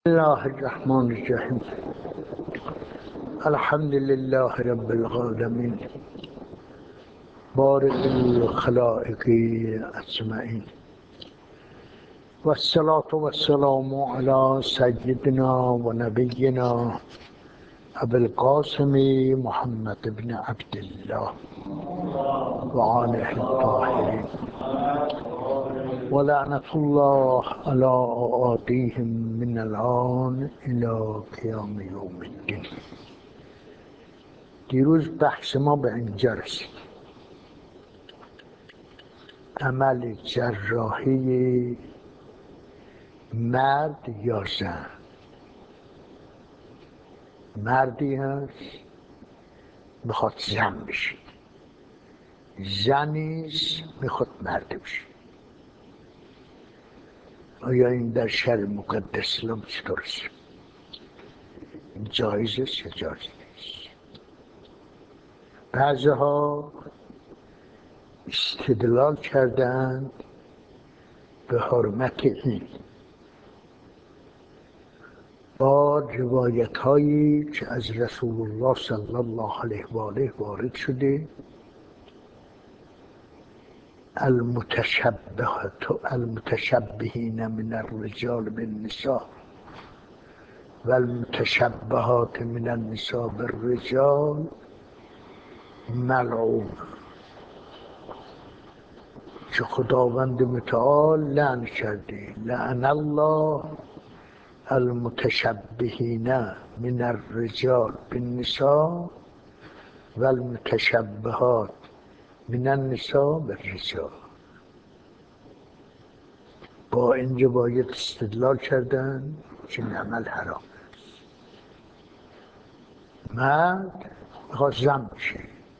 الله الرحمن الرحيم الحمد لله رب العالمين بارئ الخلائق أجمعين والصلاة والسلام على سيدنا ونبينا أبي القاسم محمد بن عبد الله وآله الطاهرين ولعنة الله على أعاديهم من الآن إلى قیام یوم الدین. دیروز بحث ما به اینجا رسید. عمل جراحی مرد یا زن. مردی هست میخواد زن بشه، زنیست میخواد مرد بشه. آیا این در شرع مقدس اسلام چطور است؟ جایز است یا جایز نیست؟ بعضی‌ها استدلال کردند به حرمت این با روایت هایی که از رسول الله صلی الله علیه و آله وارد شده. المتشبهین من الرجال بالنساء و المتشبهات من النساء بالرجال ملعون، که خداوند متعال لعن کرده. لعن الله المتشبهین من الرجال بالنساء و المتشبهات من النساء بالرجال. با این روایت استدلال کردن که این عمل حرام است. مرد میخواد زن بشه،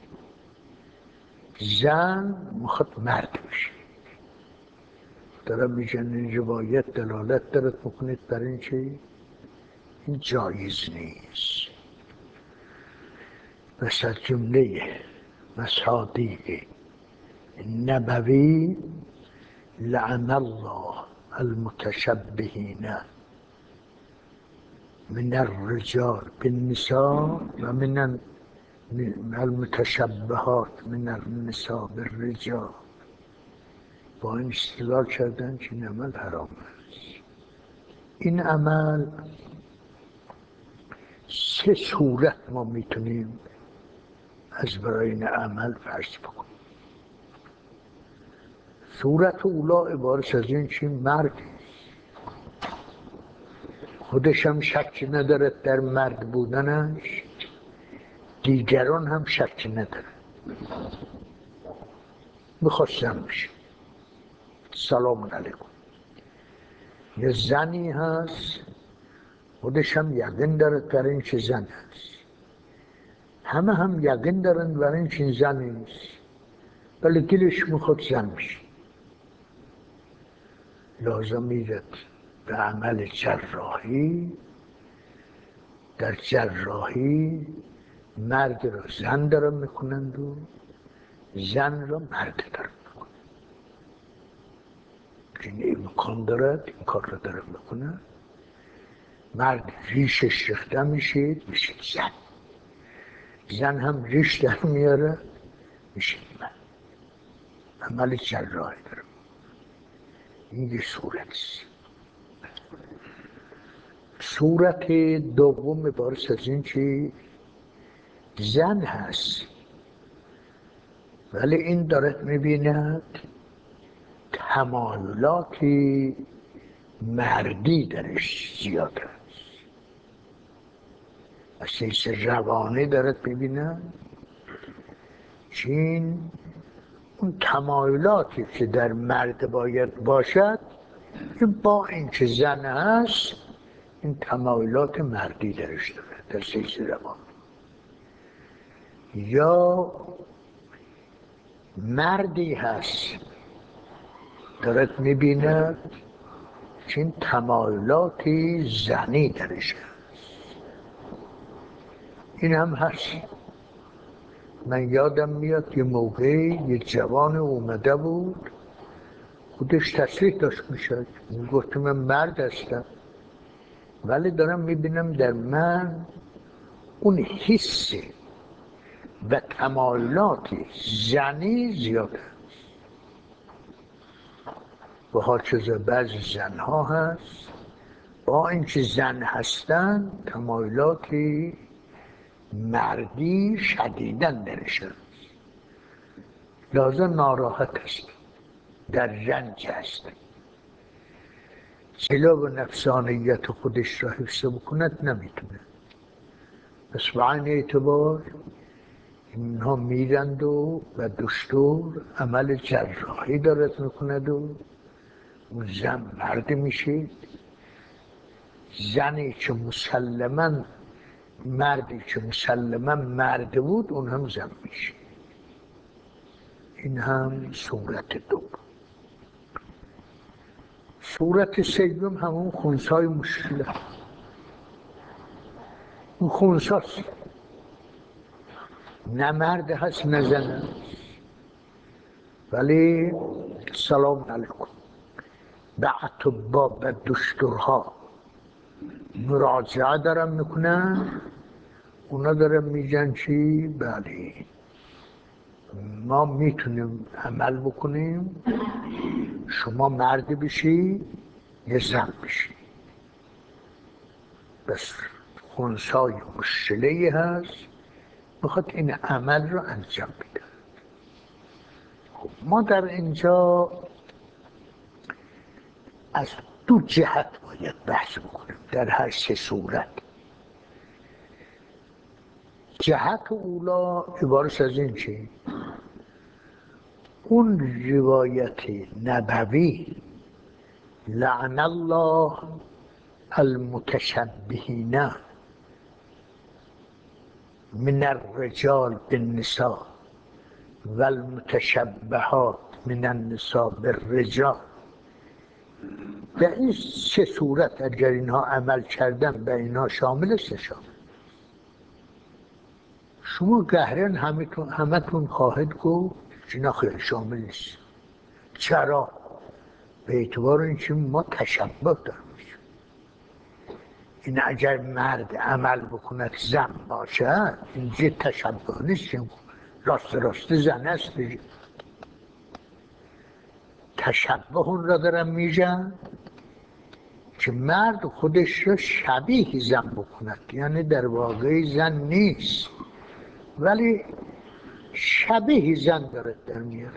زن میخواد مرد بشه. دارم میگن این روایت دلالت دارد بکنید بر این که این جایز نیست. مثل جمله مصادیق نبوی لعن الله المتشبهین من الرجال بالنساء و من المتشبهات من النساء بالرجال. با این استدلال کردن که این عمل حرام است. این عمل سه صورت ما میتونیم از برای این عمل فرض بکنیم. صورت اولا عبارت از این که مردی خودش هم شک ندارد در مرد بودنش، دیگران هم شک ندارد، میخواستم بشه. سلام علیکم. یه زنی هست خودش هم یقین دارد در این که زن هست، همه هم یقین دارند بر این که زن نیست، ولی دلش میخواد زن بشه. لازم میرد به عمل جراحی. در جراحی مرد را زن دارن میکنند و زن را مرد دارن میکنند. این امکان دارد این کار را دارن میکنند. مرد ریشش ریخته میشه زن، زن هم ریش در میاره میشه من. عمل جراحی دارم. این یه صورت است. صورت دوم عبارت از این که زن هست ولی این دارد میبیند تمایلات مردی درش زیاد است. از حیث روانی دارد میبیند که این اون تمایلاتی که در مرد باید باشد این با این که زن هست این تمایلات مردی درش دارد در حیث روانی. یا مردی هست دارد میبیند که این تمایلات زنی درش هست. این هم هست. من یادم میاد یه موقعی یه جوان اومده بود، خودش تصریح داشت میشد، میگفت من مرد هستم، ولی دارم میبینم در من اون حس و تمایلات زنی زیاده. و هاچیزه بعضی زنها هست با اینکه زن هستن تمایلاتی مردی شدیدن درشن، لازم ناراحت هست، در رنج هست، جلو نفسانیت خودش را حفظ بکند نمیتونه. پس به این اعتبار اینها میرند و دکتر عمل جراحی دارد میکند و اون زن مرد میشه. زنی که مسلما مردی که مسلما مرد بود اون هم زن میشه. این هم صورت دوم. صورت سوم همون خنثای مشکله. اون خنثاست، نه مرد هست نه زن هست. ولی سلام علیکم به اطباء و دکترها مراجعه دارم میکنن، اونا دارم میگن چی؟ بله ما میتونیم عمل بکنیم، شما مرد بشی یه زن بشی. بس خنثای مشکله‌ای هست میخواد این عمل رو انجام بده. ما در اینجا از دو جهت باید بحث بکنیم در هر سه صورت. جهت اولا عبارت از این چی؟ اون روایت نبوی لعن الله المتشبهین من الرجال بالنساء و المتشبهات من النساء بالرجال. به این سه صورت اگر اینها عمل کردن به اینها شامل شد. شما گهرن همتون خواهد گفت اینا خیلی شامل نیست. چرا؟ به اعتبار اینکه ما تشبه داریم. این اگر مرد عمل بکند زن باشد اینجا تشبه نیست، راست زن است. تشبه اون را دارم میگن که مرد خودش را شبیه زن بکند، یعنی در واقع زن نیست ولی شبیه زن دارد در میاره.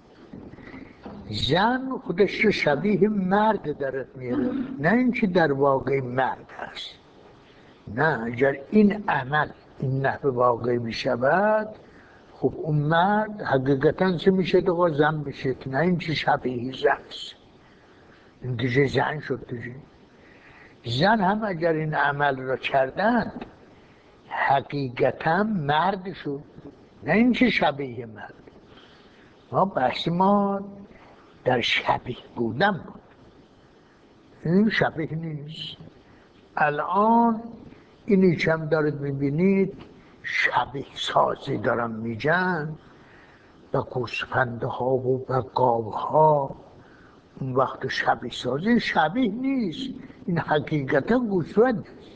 زن خودش را شبیه مرد دارد میاره، نه اینکه در واقع مرد هست. نه، اگر این عمل این نحو واقع میشود خب اون مرد حقیقتا چه میشه؟ دو زن میشه، نه اینکه شبیه زن است. این دیگه زن شد دیگه. زن هم اگر این عمل را کردند حقیقتا مرد شد، نه اینکه شبیه مرد. ما بحث ما در شبیه بودن بود، این شبیه نیست. الان اینی که هم دارید میبینید شبیه سازی دارم میگن و گوسفنده ها و گاو ها. اون وقت شبیه سازی شبیه نیست، این حقیقتا گوسفند نیست،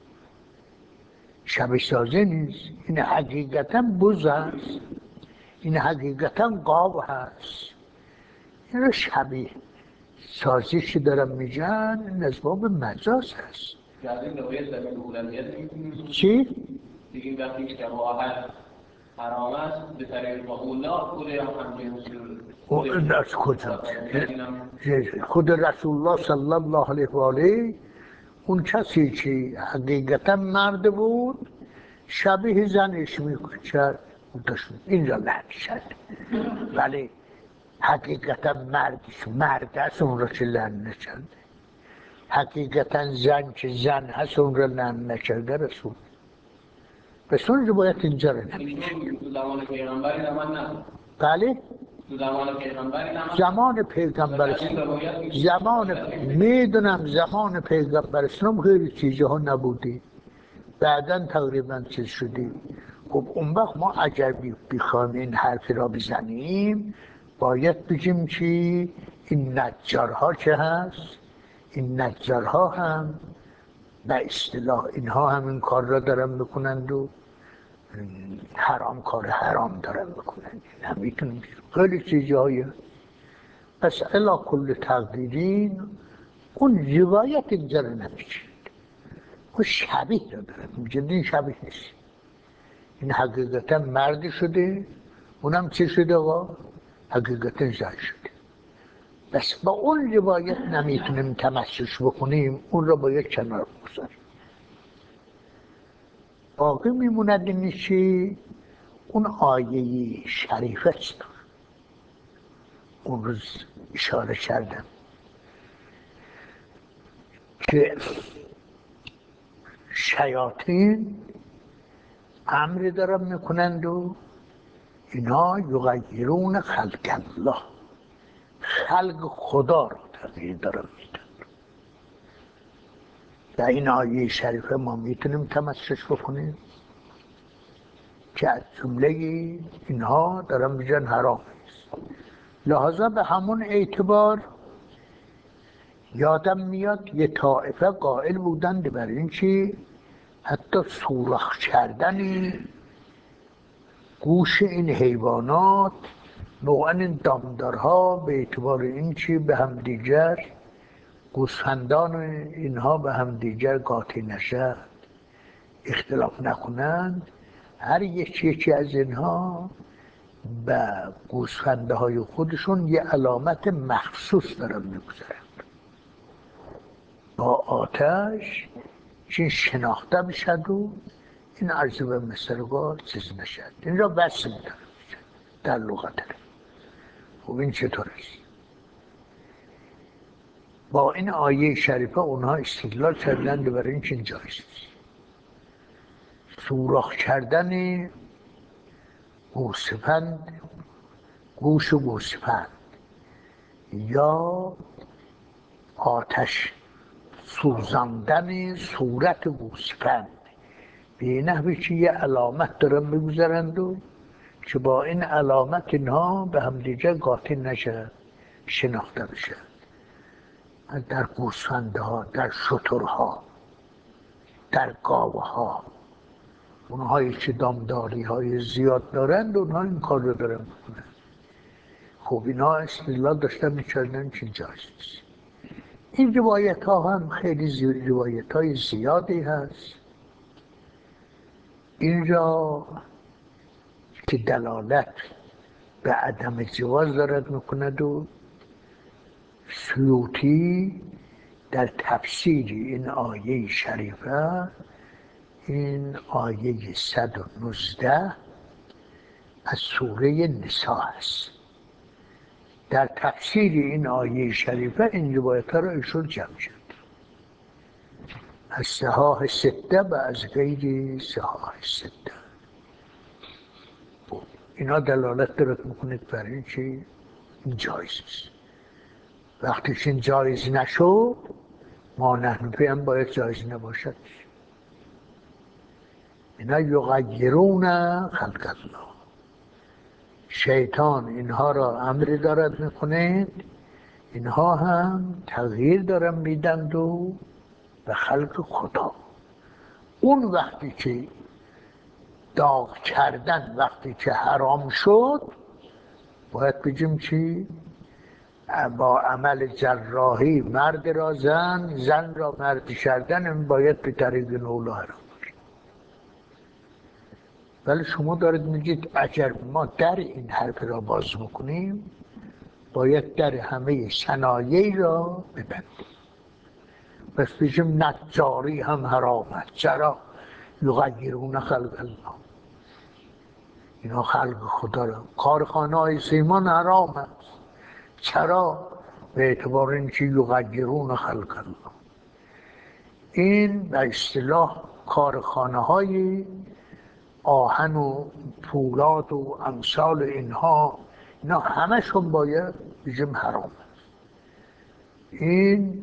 شبیه سازی نیست، این حقیقتا بز هست، این حقیقتا گاو هست. این رو شبیه سازی که دارم میگن نسباب مجاز هست. چی؟ دیگه وقتی که شباهت حرام است به طریق اولا خود رسول الله صلی الله علیه و آله اون کسی که حقیقتا مرد بود شبیه زنش میکرد این را لحن کرد، ولی حقیقتا مرد هست اون را چه لحن نکرد. حقیقتا زن که زن هست اون را لحن نکرده رسول. پس اون روایت اینجا رو نمیشه. زمان پیغمبری نمان نه؟ بله؟ زمان پیغمبر میدونم زمان پیغمبر اسلام خیلی چیزها نبودی، بعداً تقریباً چیز شدی. خب اون وقت ما اگر بخوایم این حرفی را بزنیم باید بگیم که این نجارها چه هست؟ این نجارها هم به اصطلاح اینها هم این کار را دارن بکنند و حرام کار حرام دارن بکنند. این هم میتونیم خیلی چیزهایی. پس الا کل تقدیرین اون روایت اینجا رو نمیشید، اون شبیه رو دارن، جدی شبیه نیست. این حقیقتا مرد شده، اونم چه شده آقا؟ حقیقتا زن شده. بس با اون روایت نمیتونیم تمسک بکنیم، اون رو باید کنار بگذاریم. باقی میموند این چی؟ اون آیه شریفه است. اون روز اشاره کردم که شیاطین امری دارن میکنند و اینا یغیرون خلق الله، خلق خدا رو تغییر دارن میدن. در این آیه شریفه ما میتونیم تمسک بکنیم که از جمله اینها دارن میگن حرام است. لحاظا به همون اعتبار یادم میاد یه طائفه قائل بودند بر این چی حتی سوراخ کردن گوش این حیوانات، نوعا این دامدارها به اعتبار این چی به هم دیگر، گوسفندان اینها به هم دیگر قاطی نشد، اختلاف نکنند، هر یکی از اینها به گوسفنده های خودشون یه علامت مخصوص دارن میگذارن با آتش که شناخته بشد و این عرض به مثل چیز نشد. این را وصل دارن در لغت دارن. خب این چطور است؟ با این آیه شریفه اونها استدلال کردند برای این چین جایز است. سوراخ کردن گوسفند، گوش گوسفند یا آتش سوزاندن صورت گوسفند به نحوی که یه علامت دارن میگذارند و که با این علامت اینها به هم دیگر قاطی نشد، شناخته بشد. در گوسفندها، در شترها، در گاوها، اونهایی که دامداری های زیاد دارند اونها این کار رو دارن میکنن. خب اینا استدلال داشتن میکردن که جایز نیست. این روایت ها هم خیلی روایت های زیادی هست اینجا که دلالت به عدم جواز دارد میکند و سیوطی در تفسیر این آیه شریفه، این آیه 119 از سوره نساء است، در تفسیر این آیه شریفه این روایت ها را ایشون جمع کرد از صحاح سته و از غیر صحاح سته. اینا دلالت دارد میکنید بر این که این جایز است. وقتی که این جایز نشد ما نحنفی هم باید جایز نباشد. اینا یغیرون خلق الله، شیطان اینها را امری دارد میکنند، اینها هم تغییر دارن میدند و به خلق خدا. اون وقتی که داغ کردن وقتی که حرام شد باید بگیم چی؟ با عمل جراحی مرد را زن، زن را مرد کردن، این باید به طریق نولا حرام باشه. ولی شما دارید میگید اگر ما در این حرف را باز میکنیم باید در همه صنایع را ببندیم. پس بگیم نجاری هم حرام است. چرا؟ یغیرون خلق الله، اینا خلق خدا را، کارخانه های سیمان حرام است. چرا؟ به اعتبار اینکه یغیرون خلق الله. این به اصطلاح کارخانه های آهن و پولاد و امثال اینها، اینا همشون باید بگیم حرام است. این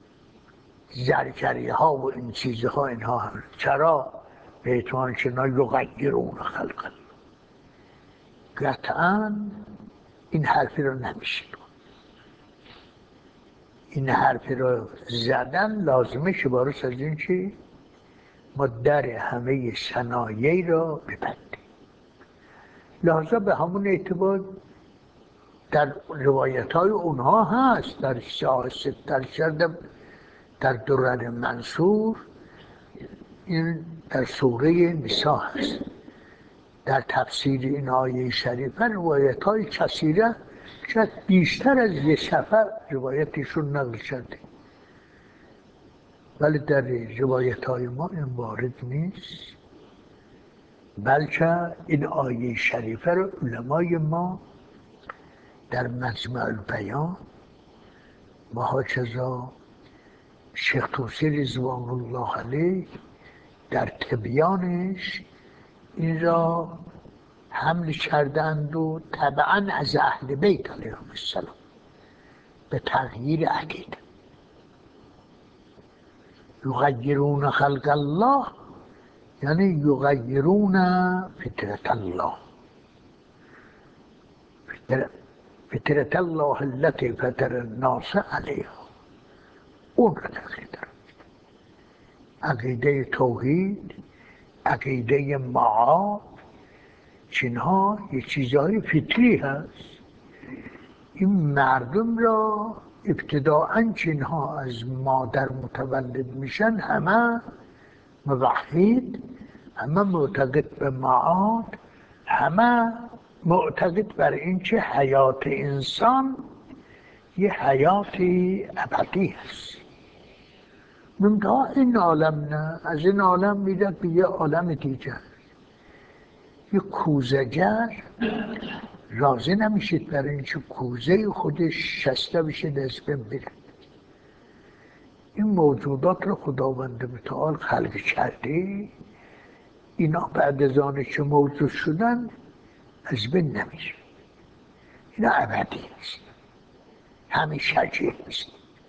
زرگری ها و این چیزها اینها هم. چرا؟ به اعتبار که اینا یغیرون خلق الله. قطعا این حرفی رو نمیشه. این حرف رو زدن لازمه باعث از این چی؟ ما در همه صنایع را ببندیم. لحظه به همون اعتبار در روایت های اونها هست، در در درر منصور، این در سوره نساء هست. در تفسیر این آیه شریفه روایت های کثیره، شاید بیشتر از یک سفر روایتشون نقل شده، ولی در روایت های ما این وارد نیست، بلکه این آیه شریفه رو علمای ما در مجمع البیان و هاکذا شیخ طوسی رضوان الله علیه در تبیانش این را حمل کردند و طبعا از اهل بیت علیهم السلام به تغییر عقیده. یغیرون خلق الله یعنی یغیرون فطرت الله، فطرت الله التي فطر الناس علیها، اون را تغییر دارد. عقیده توحید، عقیده معاد، چینها یه چیزهای فطری هست. این مردم را ابتداعاً چینها از مادر متولد میشن همه موحد، همه معتقد به معاد، همه معتقد بر این که حیات انسان یه حیات ابدی هست. منتها این عالم نه، از این عالم میره به یه عالم دیگر. یه کوزه‌گر راضی نمیشید برای اینکه کوزه خودش شسته بشه دست بره. این موجودات رو خداوند متعال خلق کرده، اینا بعد از آنه که موجود شدن از بین نمیشه، اینا ابدی هست، همیشگی هست.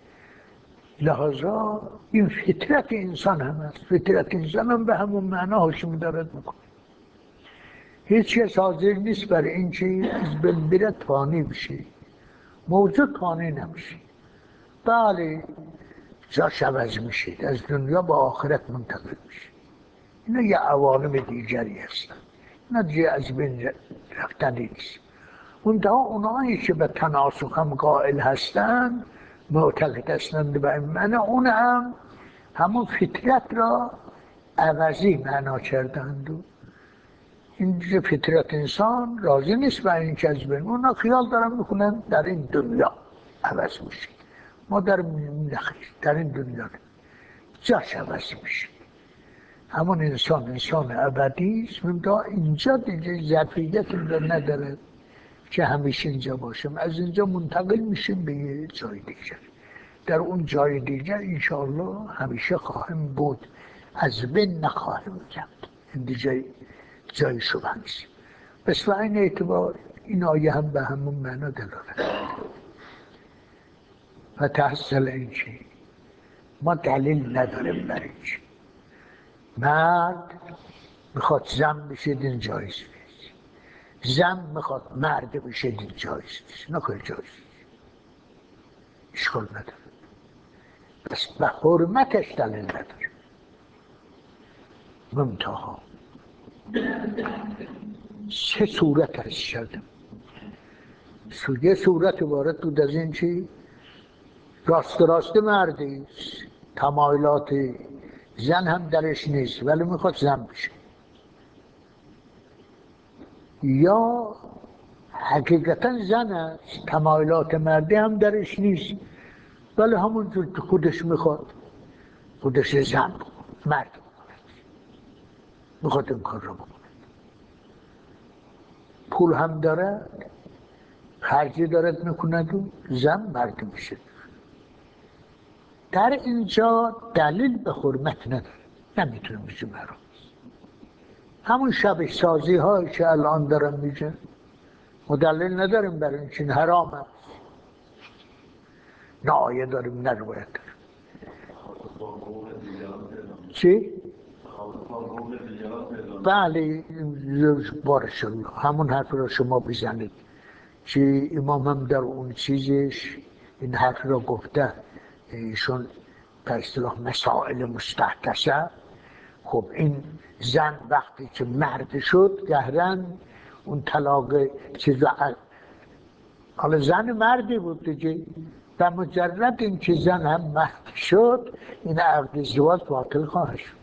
لحاظا این فطرت انسان هم هست. فطرت انسان هم به همون معنا حکم دارد میکنه. هیچ کس حاضر نیست برای این که از بین بره فانی بشه، موجود فانی نمیشه. بله جاش عوض میشه، از دنیا با آخرت منتقل میشه. اینا یه عوالم دیگری هستن، اینا دیگه از بین رفتنی نیست. منتها اونایی که به تناسخ هم قائل هستن، معتقد هستند به این معنی، اون هم همون فطرت را عوضی معنا کردند و این فطرت انسان راضی نیست برای این که از بین، اونا خیال دارن میکنن در این دنیا عوض میشه. ما در این دنیا جاش عوض میشه. همون انسان ابدی است، منتها اینجا دیگه ظرفیت رو نداره که همیشه اینجا باشیم. از اینجا منتقل میشیم به یه جای دیگر. در اون جای دیگر انشاءالله همیشه خواهیم بود، از بین نخواهیم رفت. این دیگه جای شما نیست. بس و این اعتبار این آیه هم به همون معنا دلالت و تحصیل این چی؟ ما دلیل نداریم برای چی. مرد میخواد زن بشه دین جایز نیست، زن میخواد مرد بشه دین جایز نیست، نخواه جایز نیست، اشکال نداره. بس به حرمتش دلیل نداره. منتها سه صورت هست شدم. یه صورت وارد بود از این چی؟ راست مردی، تمایلات زن هم درش نیست ولی میخواد زن بشه، یا حقیقتا زن است، تمایلات مردی هم درش نیست ولی همونجور که خودش میخواد خودش زن مرد میخواد این کار رو بکنه. پول هم داره، خرجی دارد میکند و زن مرد میشه. در اینجا دلیل به حرمت نداره، نمیتونه میشه مرد. همون شبه سازی هایی که الان دارم میشه ما دلیل نداریم برای این چین حرام هست، نه آیه داریم نه روایت داریم. چی؟ بله بارش الله همون حرف را شما بزنید که امام هم در اون چیزش این حرف را گفته ایشون به اصطلاح مسائل مستحدثه. خب این زن وقتی که مرد شد گهرن اون طلاق چیز حالا زن مردی بود دیگه، و مجرد این که زن هم مرد شد این عقد ازدواج باطل خواهد شد،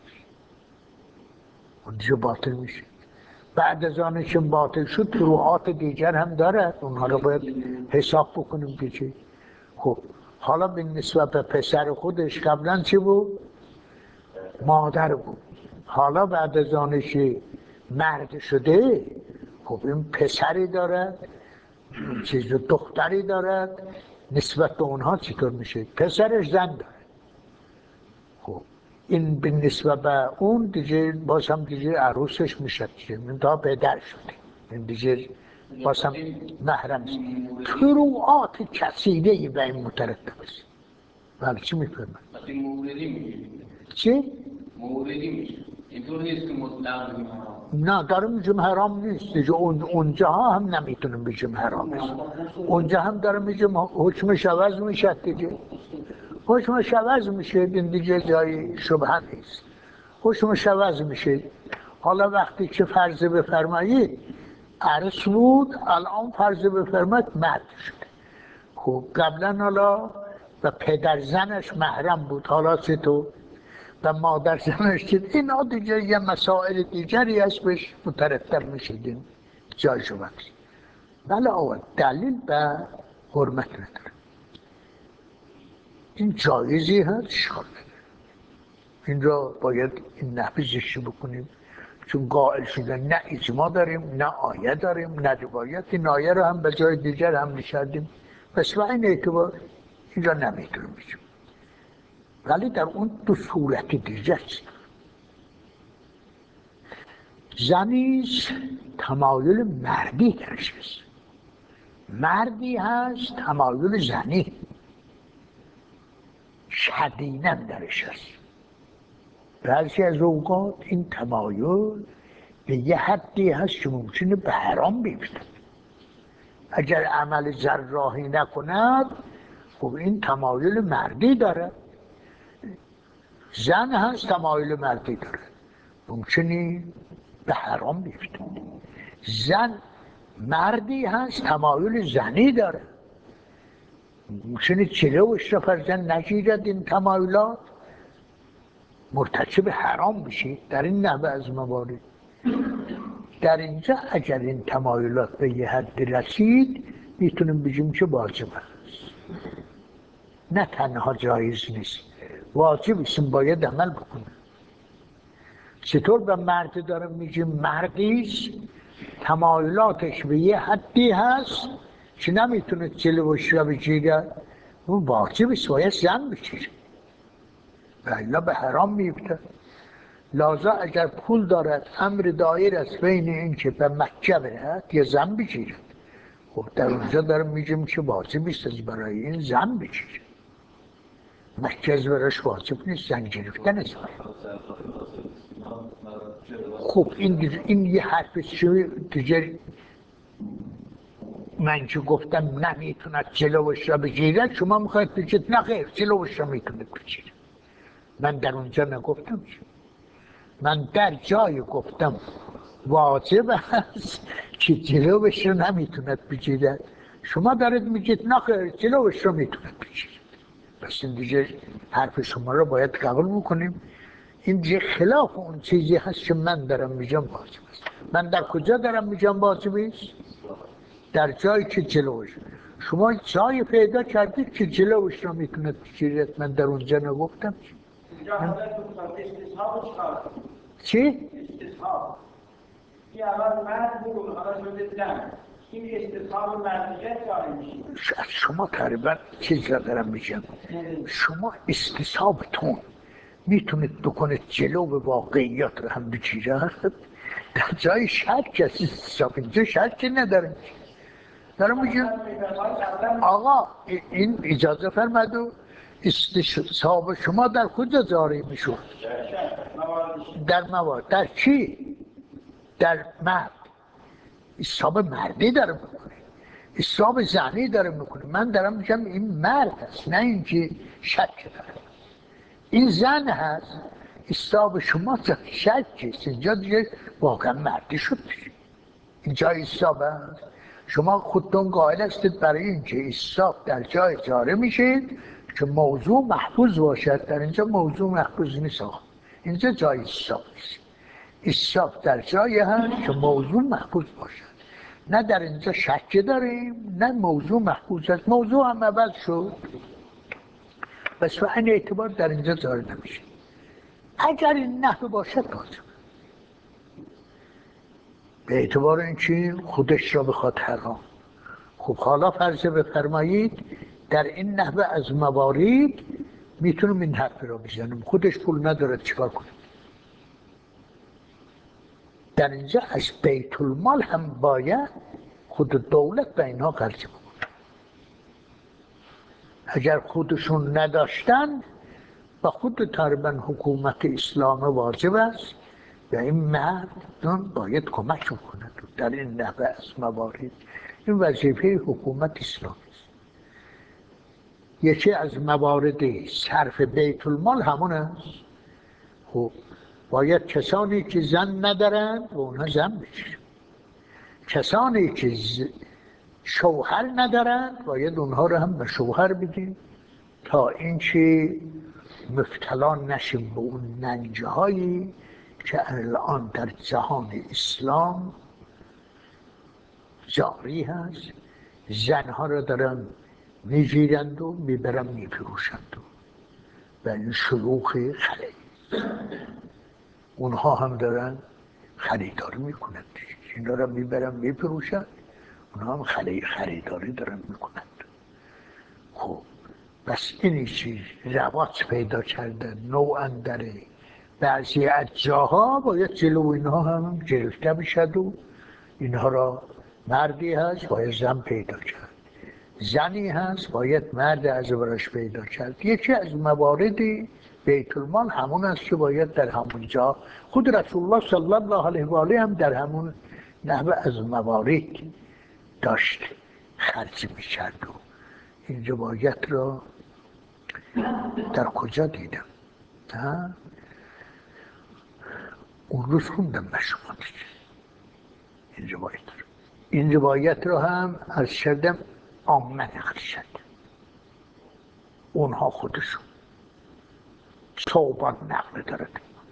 اونجا باطل میشه. بعد از آنش باطل شد فروعات دیگر هم داره، اونها رو باید حساب بکنیم که چی. خب حالا به نسبت به پسر خودش قبلا چی بود؟ مادر بود. حالا بعد از آنش مرد شده، خب این پسری دارد، چیز دختری دارد، نسبت به اونها چطور میشه؟ پسرش زن داره. خب این به نسبت به اون دیگه باز هم دیگه عروسش میشه، این تا پدر شده، این دیگه باز هم محرم است. فروعات کثیره‌ای به این مترتب است. بله چی میفهمن؟ چی؟ موردی میشه. اینطور نیست که مطلق بگیم حرام. نه دارم میگم حرام نیست دیگه، اونجاها هم نمیتونم بگم حرام است. اونجا هم دارم میگم حکمش عوض میشه دیگه، حکمش عوض میشه، این دیگه جای شبهه نیست، حکمش عوض میشه. حالا وقتی که فرض بفرمایید عروس بود، الان فرض بفرمایید مرد شده، خب قبلا حالا و پدر زنش محرم بود، حالا چطور؟ و مادر زنش که اینا دیگه یه مسائل دیگری هست بهش مترتب میشدیم جای شما. بله آقا دلیل به حرمت نداره، این جایزی هست اشکال نداره، این را باید این نحوه زشتی بکنیم، چون قائل شده نه اجماع داریم نه آیه داریم نه روایت، این آیه رو هم به جای دیگر هم نشدیم، پس به این اعتبار اینجا نمیتونیم بشیم. ولی در اون دو صورت دیگه است. زنیش تمایل مردی درش هست، مردی هست تمایل زنی شدیداً درش هست. بعضی از اوقات این تمایل به یه حدی هست که ممکنه به حرام بیفتد. اگر عمل جراحی نکند خب این تمایل مردی داره، زن هست تمایل مردی داره، ممکنه به حرام بیفتد. زن مردی هست تمایل زنی داره، ممکنه جلوش را فرزن نگیرد، این تمایلات مرتکب حرام بشه. در این نحوه از موارد در اینجا اگر این تمایلات به یه حد رسید میتونیم بگیم که واجب است، نه تنها جایز نیست، واجب است، باید عمل بکنه. چطور به مرد دارم میگیم مردیش تمایلاتش به یه حدی هست که نمیتونه جلوش را بگیره، اون واجب است باید زن بگیره و الا به حرام میفته. لازم اگر پول دارد امر دایر است بین این که به مکه برد یا زن بگیرد، خب در اونجا دارم میگم که واجب است از برای این زن بگیرد، مکه از براش واجب نیست، زن گرفتن است. خب این یه حرف دیگر، من که گفتم نمیتوند جلوش را بگیرد، شما میخواید بگید نه خیر جلوش را میتونه بگیرد. من در اونجا نگفتم، من در جای گفتم واجب است که جلوش رو نمیتوند بگیرد، شما دارید میگید نه خیر جلوش رو میتوند بگیرد. پس این دیگه حرف شما رو باید قبول بکنیم، این دیگه خلاف اون چیزی هست که من دارم میگم واجب است. من در کجا دارم میگم واجب است؟ در جایی که جلوش، شما جای پیدا کردید که جلوش رو میتوند بگیرد، من در اونجا نگفتم. چی؟ استصحاب. این اول مرد بود حالا شده زن، این استصحاب مردیت جاری میشه. شما تقریبا چیز را دارم میگم، شما استصحابتون میتونید بکنید جلو به واقعیات رو هم بگیرد، در جای شک هست استصحاب، اینجا شک ندارم. دارم میگم آقا این اجازه فرماید و استصحاب شما در کجا جاری میشود؟ در موارد. در چی؟ در مرد استصحاب مردی داره میکنه، اصاب ذهنی داره میکنه. من دارم میگم این مرد هست، نه اینکه شک داره. این زن هست، اصاب شما شک هست. اینجا دیگه واقعا مردی شد. اینجا اصاب هست. شما خودتون قائل هستید برای اینکه اصاب در جای جاره میشید که موضوع محفوظ باشد. در اینجا موضوع محفوظ نیست. اینجا جای اصاب نیست. اصاب در جایی هست که موضوع محفوظ باشد. نه در اینجا شک داریم، نه موضوع محفوظ است. موضوع هم عوض شد، بس به این اعتبار در اینجا جاری نمیشه. اگر این نحوه باشد لازم، به اعتبار اینکه خودش را بخواد حرام. خب حالا فرض بفرمایید در این نحوه از موارد میتونم این حرف را بزنم، خودش پول ندارد چیکار کنه؟ در اینجا از بیت المال هم باید خود دولت به اینها خرج بکنه. اگر خودشون نداشتن و خود تقریبا حکومت اسلام واجب است و این مردان باید کمک کنند در این نحوه از موارد. این وظیفه حکومت اسلامی است. یکی از موارد صرف بیت المال همون است. خب باید کسانی که زن ندارند و اونها زن بشن، کسانی که شوهر ندارند باید اونها رو هم به شوهر بدیم تا اینکه مبتلا نشیم به اون ننجهایی که الان در جهان اسلام جاری هست. زنها رو دارن میگیرند و میبرن میفروشند و این شلوغ خلیل اونها هم دارن خریداری میکنند. اینا رو میبرن میفروشند، اونها هم خریداری دارن میکنند. خب بس اینی چیز رواج پیدا کردن نوعا داره. بعضی از جاها باید جلو اینها هم گرفته بشد و اینها را مردی هست باید زن پیدا کرد، زنی هست باید مرد از براش پیدا کرد. یکی از موارد بیت المال همون است که باید در همون جا خود رسول الله صلی الله علیه و آله هم در همون نحوه از موارد داشت خرج می‌کرد. و این روایت را در کجا دیدم؟ اون روز خوندم به شما این روایت را هم از شدم عامه نقل شد. اونها خودشون صوبان نقل دارد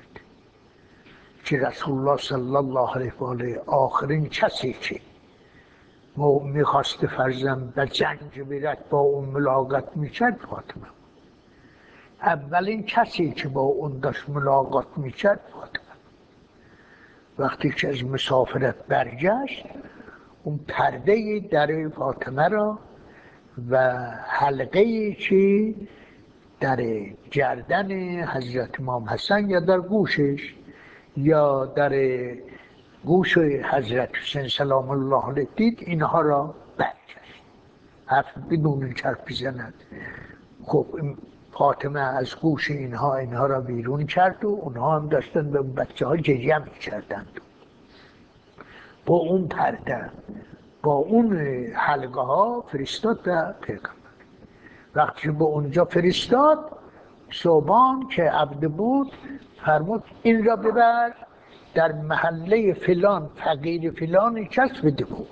که رسول الله صلی الله علیه و آله آخرین کسی که میخواست فرزند در جنگ بیرد با اون ملاقات میکرد فاطمه. اولین کسی که با اون داشت ملاقات میکرد فاطمه. وقتی که از مسافرت برگشت اون پرده در فاطمه را و حلقه‌ای که در گردن حضرت امام حسن یا در گوشش یا در گوش حضرت حسین سلام الله علیه دید، اینها را برگشت. حرف بدون چرپی زند. خب فاطمه از گوش اینها را بیرون کرد و اونها هم داشتن به بچه ها گریه می‌کردند. با اون پرده با اون حلقه ها فرستاد به پیغمبر. وقتی به اونجا فرستاد صوبان که عبد بود فرمود این را ببر در محله فلان فقیر فلانی کس بده بود.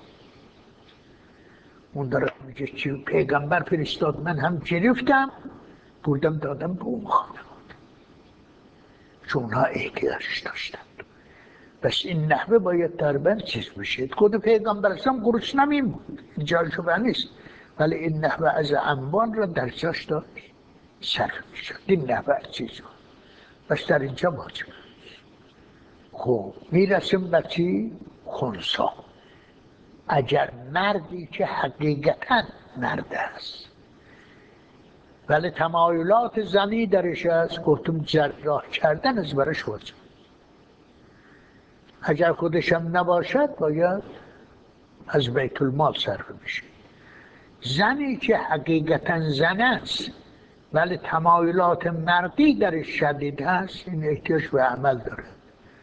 اون داره میگه که پیغمبر فرستاد، من هم گرفتم بردم دادم به اون خانواده چون اونها احتیاج داشتند. بس این نحوه باید تقریبا چیز بشید. خود پیغمبر هم گروش نمیموند، این جای شبه نیست، ولی این نحوه از اموال را در جاش داشت صرف میشد. این نحوه از چیز بود. بس در اینجا واجب. خب میرسیم به چی؟ خنثی. اگر مردی که حقیقتا مرد است ولی تمایلات زنی درش است، گفتم جراح کردن از برش واجب. اگر خودشم نباشد باید از بیت المال صرف بشه. زنی که حقیقتا زن است ولی تمایلات مردی درش شدید است، این احتیاج به عمل داره،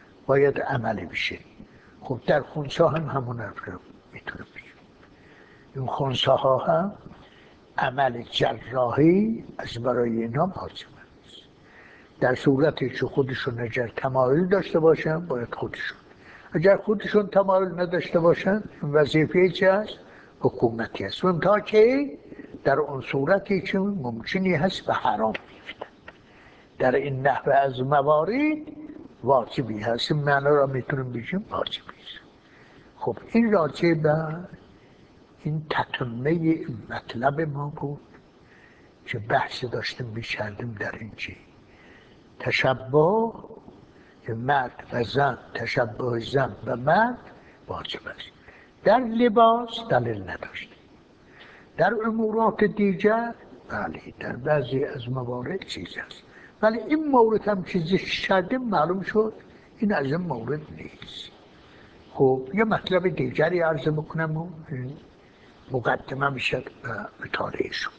باید عملی بشه. خب در خنثی هم همون حرف رو میتونه بشه. این خنثی ها هم عمل جراحی از برای اینا واجب است. در صورتی که خودشون اگر تمایل داشته باشن باید خودشون، اگر خودشون تمایل نداشته باشن وظیفه چی است؟ حکومتی است. اون تا که در اون صورتی که ممکنی هست به حرام بیفتن. در این نحوه از موارد واجبی هست. این معنی را میتونیم بگیم واجبی است. خب این راجع به این تتمه مطلب ما بود که بحث داشتیم می‌کردیم در این چی تشبه که مرد و زن، تشبه زن و مرد واجب است. در لباس دلیل نداشته. در امورات دیگر بله در بعضی از موارد چیز است، ولی این مورد هم چیزی شده معلوم شد این از این مورد نیست. خب یه مطلب دیگری عرض بکنم و مقدمه میشد به مطالعهشون.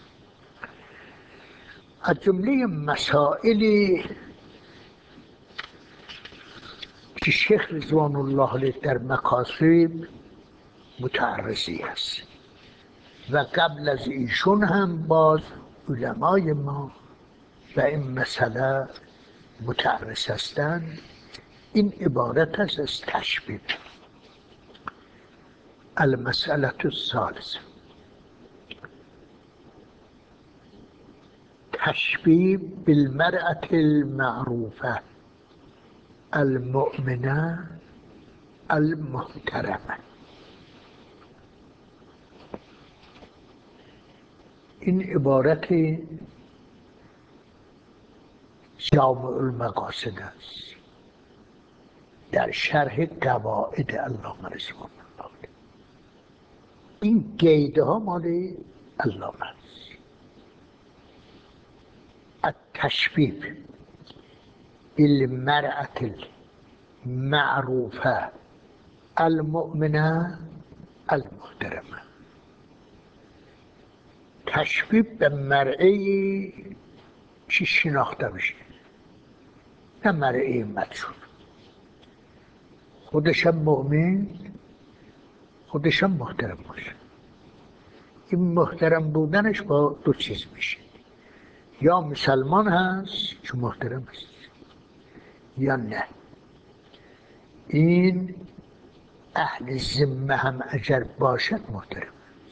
از جمله مسائلی که شیخ رضوان الله علیه در مکاسب متعرضی است و قبل از ایشون هم باز علمای ما و این مسئله متعرض هستند. این عبارت است از تشبیه. المسألة الثالثة تشبیه بالمرأة المعروفة المؤمنة المحترمة. این عبارت جامع المقاصد است در شرح قواعد علامه رضوان الله. این قیده ها مال علامه است. التشبیه بالمرأة المعروفة المؤمنة المحترمة. تشبیه به مرئی چی شناخته بشه، نه مرئی مجهول، خودش هم مؤمن، خودش هم محترم باشه. این محترم بودنش با دو چیز میشه، یا مسلمان هست که محترم است یا نه. این اهل ذمه هم اگر باشد محترم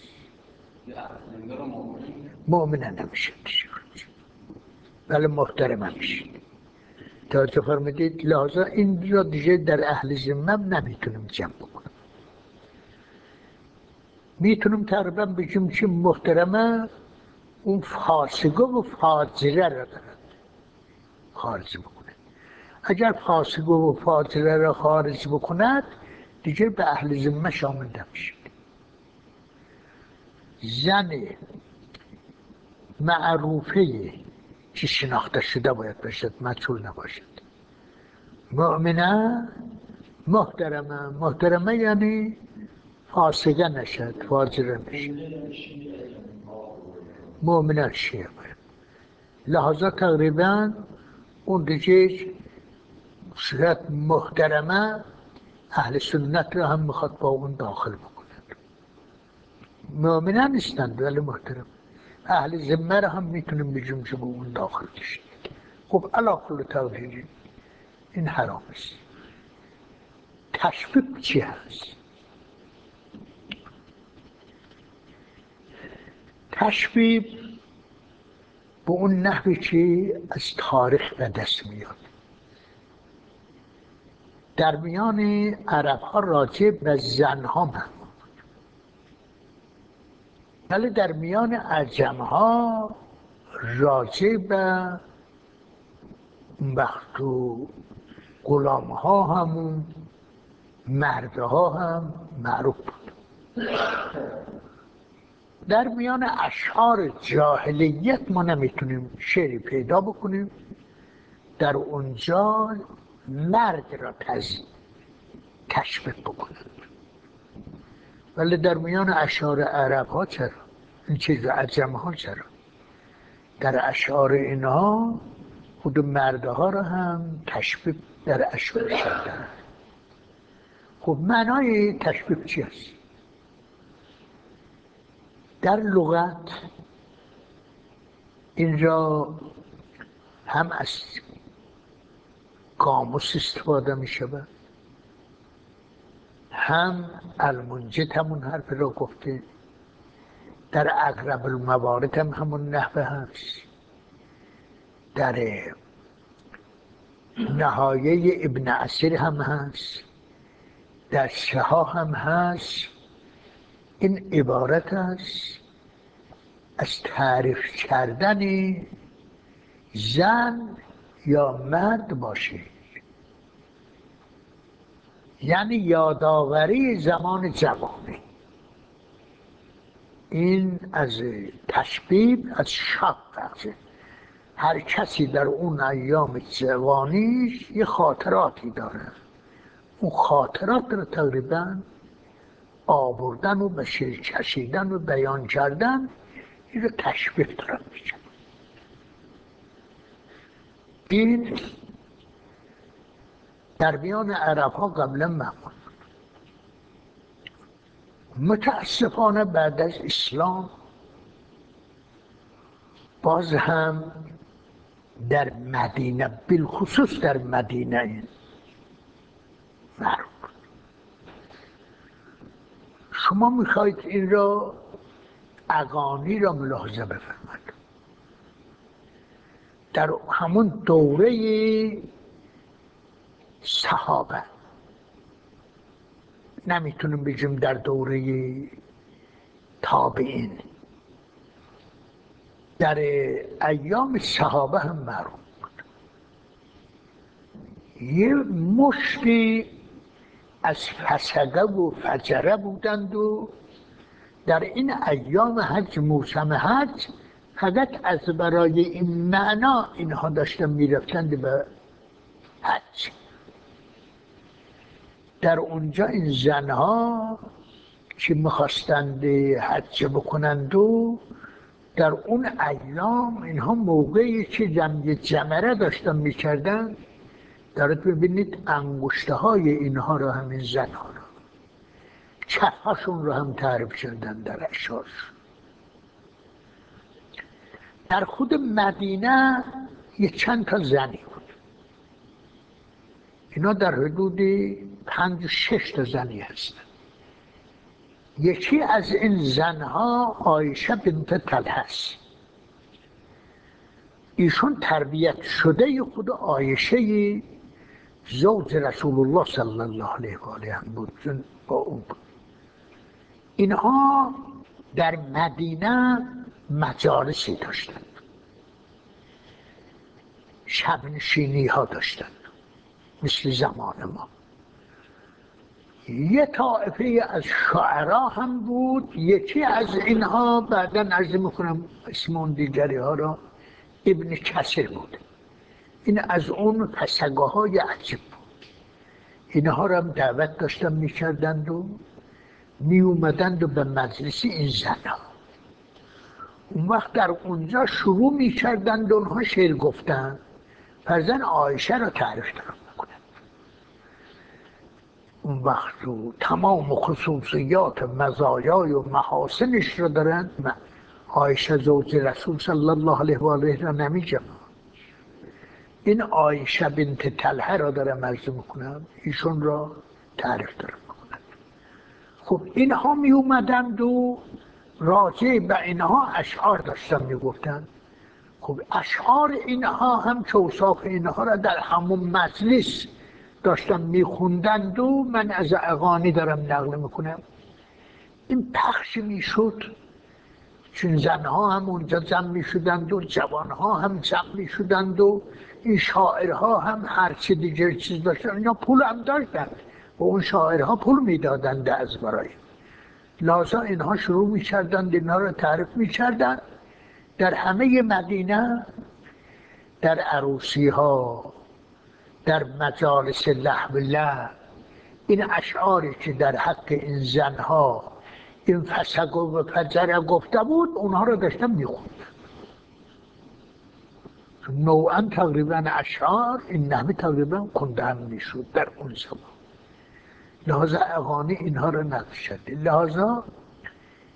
مؤمنه نمیشه ولی محترم میشه. توجه فرمودید؟ لحظه این را دیگه در اهل ذمه نمیتونیم جمع بکنیم. میتونیم تقریبا بگیم که محترمه اون فاسقه و فاجره را دارد خارج بکنه. اگر فاسقه و فاجره را خارج بکند دیگه به اهل ذمه شامل نمیشه. زن معروفه که شناخته شده باید باشد، مجهول نباشد. مؤمنه محترمه، محترمه یعنی فاسقه نشد، فاجره نشد. مؤمنه شیعه باید. لحظه تقریبا اون دیگه صورت محترمه اهل سنت را هم میخواد با اون داخل بکنند. مؤمنه نیستند ولی محترم. اهل ذمه را هم میتونیم بگیم که با اون داخل کشید. خب علا کل توحیدی این حرام است. تشبیه چی هست؟ تشبیه به اون نحوی که از تاریخ به دست میاد. در میان عرب ها راجع به زن ها محمود، ولی در میان عجم ها راجع به وقت و غلام ها همون مردها هم معروف بود. در میان اشعار جاهلیت ما نمیتونیم شعری پیدا بکنیم در اونجا مرد را تشبیه بکنند، ولی در میان اشعار عرب ها چرا؟ این چیز عجم ها چرا؟ در اشعار اینها خود مردها را هم تشبیه در اشعار کردن. خب معنای تشبیه چی است؟ در لغت اینجا هم از قاموس استفاده می شود، هم المنجد همون حرف را گفته، در اقرب الموارد هم همون نحوه هست، در نهایه ابن عسیر هم هست، در شها هم هست. این عبارت است از تعریف کردن زن یا مرد باشه، یعنی یادآوری زمان جوانی. این از تشبیب از شق است. هر کسی در اون ایام جوانیش یه خاطراتی داره، اون خاطرات رو تقریبا آوردن و به شعر کشیدن و بیان کردن، این رو تشبیه دارن میشن. این در میان عرب ها قبلا معمول. متاسفانه بعد از اسلام باز هم در مدینه، بالخصوص در مدینه معروف. شما میخواید این را اغانی را ملاحظه بفرمایید. در همون دوره صحابه، نمیتونیم بگیم در دوره تابعین، در ایام صحابه هم معروف بود. یه مشتی از فسقه و فجره بودند و در این ایام حج، موسم حج، فقط از برای این معنا اینها داشتن میرفتند به حج. در اونجا این زنها که میخواستند حج بکنند و در اون ایام اینها موقعی که جمره داشتن میکردن، دارد ببینید انگشته های اینها رو، همین زنها رو، کفهاشون رو هم تعریف کردن در اشعار. در خود مدینه یه چند تا زنی بود، اینا در حدود 5-6 تا زنی هستن. یکی از این زنها عایشه بنت طلحه است. ایشون تربیت شده خود عایشه زوج رسول الله صلی الله علیه و آله هم بود، چون با اون بود. اینها در مدینه مجالسی داشتند، شبنشینی ها داشتند مثل زمان ما. یه طائفه از شاعرها هم بود. یکی از اینها بعداً عرض میکنم اسم اون دیگری ها را، ابن کثیر بود. این از اون فسقه های عجیب بود. اینها را هم دعوت داشتن میکردند و میومدند و به مجلس این زنها. اون وقت در اونجا شروع میکردند اونها شعر گفتن، فرزن عایشه را تعریف دارم میکنند. اون وقت رو تمام خصوصیات مزایای و محاسنش رو دارند. عایشه زوج رسول صلی الله علیه و آله را نمیگم، این عایشه بنت طلحه را دارم عرض میکنم، ایشون را تعریف دارم میکنم. خب اینها می اومدند و راجع به اینها اشعار داشتن میگفتند. خب اشعار اینها هم که اوصاف اینها را در همون مجلس داشتن میخوندند و من از اغانی دارم نقل میکنم. این پخش میشد، چون زنها هم اونجا جمع میشدند و جوانها هم جمع میشدند و این شاعرها هم هر چی دیگر چیز داشتن، اینا پول هم داشتند و اون شاعرها پول میدادند از برای لازم. اینها شروع میکردند اینها را تعریف میکردند در همه مدینه، در عروسی ها، در مجالس لهو لعب. این اشعاری که در حق این زنها این فسق و فجر گفته بود، اونها رو داشتم میخوند. نوعا تقریبا اشعار این نحوی تقریبا خونده هم میشد در اون زمان. لحاظا اغانی اینها رو نقل شده. لحاظا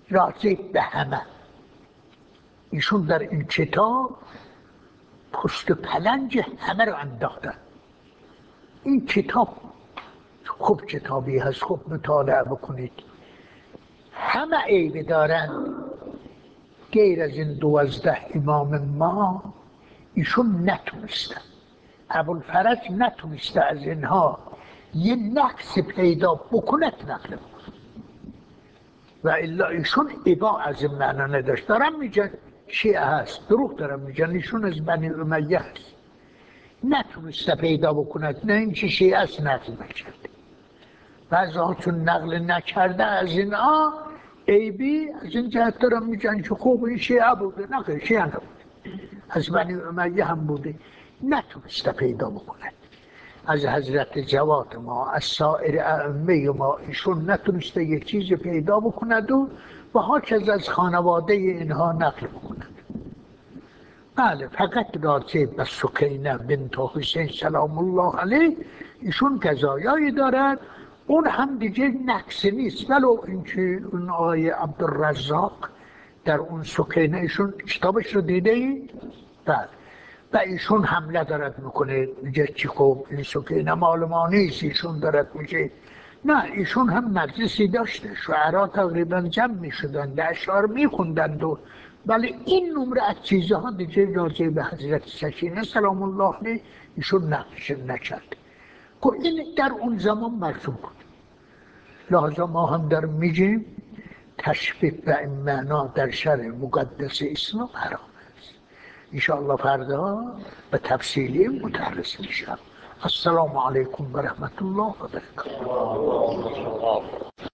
راجع به همه. ایشون در این کتاب پشت پلنج همه رو انداختن. این کتاب خوب کتابی هست، خوب مطالعه بکنید. همه عیبه دارن غیر از این 12 امام ما. ایشون نتونستن، ابوالفرج نتونسته از اینها یه نقص پیدا بکنه نقل بکنه و الا ایشون ابا از این معنا نداشت. دارم میگن شیعه هست، دروغ دارم میگن، ایشون از بنی امیه هست، نتونسته پیدا بکنه. نه این که شیعه هست نقل نکرده، بعضی ها چون نقل نکرده از اینها عیبی از این جهت دارم میگن که خوب این شیعه بوده. نه شیعه نبوده، از بنی امیه هم بوده، نتونسته پیدا بکنه. از حضرت جواد ما، از سایر ائمه ما ایشون نتونسته یک چیز پیدا بکند و هاچز از خانواده اینها نقل بکند. بله، فقط راجع به سکینه بنت حسین سلام الله علیه ایشون قضایایی دارد، اون هم دیگه نقص نیست. ولو اینکه اون آقای عبدالرزاق در اون سکینه ایشون کتابش رو دیده ای؟ بله. و ایشون حمله دارد میکنه، میگه چی خوب این سکینه مال ما نیست، ایشون دارد میگه نه. ایشون هم مجلسی داشته، شعرا تقریبا جمع میشدن، اشعار میخوندند ولی این نمره از چیزها دیگه راجع به حضرت سکینه سلام الله علیه ایشون نقش نکرد. که این در اون زمان مرسوم بود. لحظه ما هم در میگیم تشبیه به این معنا در شرع مقدس اسلام حرام است. انشاءالله فردا به تفصیلی متعرض میشم. السلام علیکم و رحمت الله و برکاته.